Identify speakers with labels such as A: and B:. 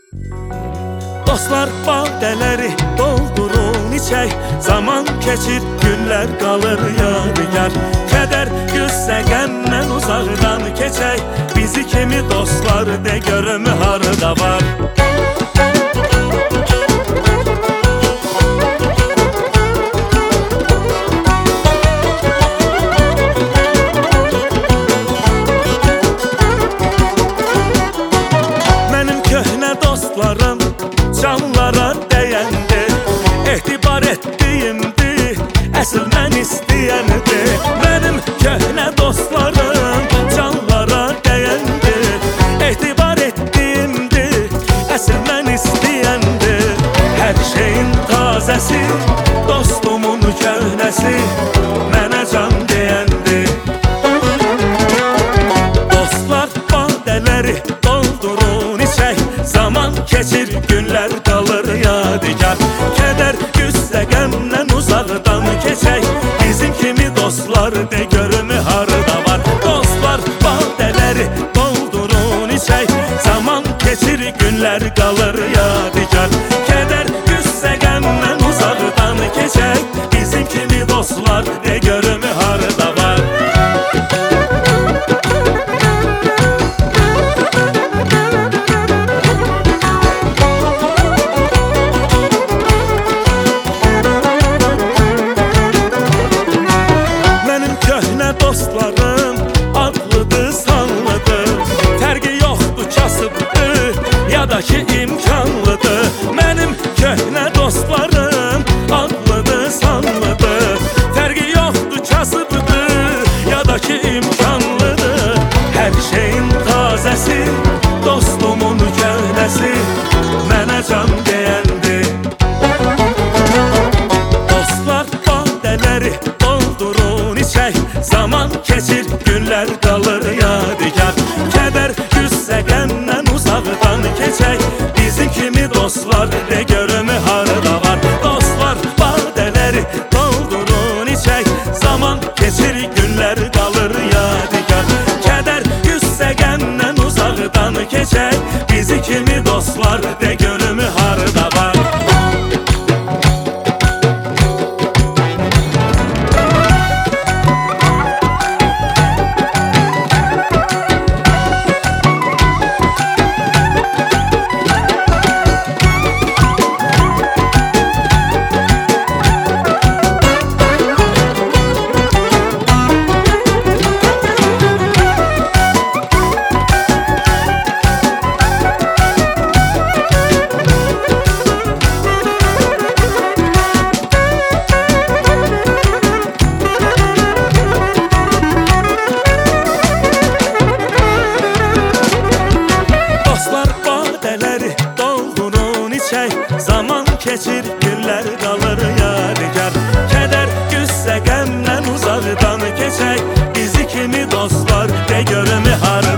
A: Dostlar badələri doldurun içək, zaman keçir, günlər qalır yadigar. Kədər, qüssə, qəmdən uzaqdan keçək, bizi kimi dostlar de görüm harda var. Mənim köhnə dostlarım canlara dəyəndir, etibar etdiyimdir, əsl mən istəyəndir. Mənim köhnə dostlarım canlara dəyəndir, etibar etdiyimdir, əsl mən istəyəndir. Hər şeyin tazəsi, dostumun köhnəsi, mənə can deyəndir. Dostlar badələri doldurun içək, zaman keçir, günlər qalır yadigar. Kədər, qüssə, qəmdən uzaqdan keçək, bizim kimi dostlar de görüm harda var. Dostlar badələri doldurun içək, zaman keçir, günlər qalır yadigar. Kədər, qüssə, qəmdən uzaqdan keçək, bizim kimi dostlar de görüm harda var. Dostlarım adlıdır, sanlıdır, fərqi yoxdur, kasıbdır ya da ki imkanlıdır. Mənim köhnə dostlarım adlıdır, sanlıdır, fərqi yoxdur, kasıbdır ya da ki imkanlıdır. Hər şeyin tazəsi, dostumun köhnəsi, mənə can deyəndir. Dostlar badələri doldurun içək, zaman keçir, günlər qalır yadigar. Kədər, qüssə, qəmdən uzaqdan keçək, bizim kimi dostlar de görüm harda var. Dostlar badələri doldurun içək, zaman keçir, günlər qalır yadigar. Kədər, qüssə, qəmdən uzaqdan keçək, bizi kimi dostlar de görüm harda var. Zaman keçir, günlər qalır yadigar. Kədər, qüssə, qəmdən uzaqdan keçək, bizi kimi dostlar de görüm harda.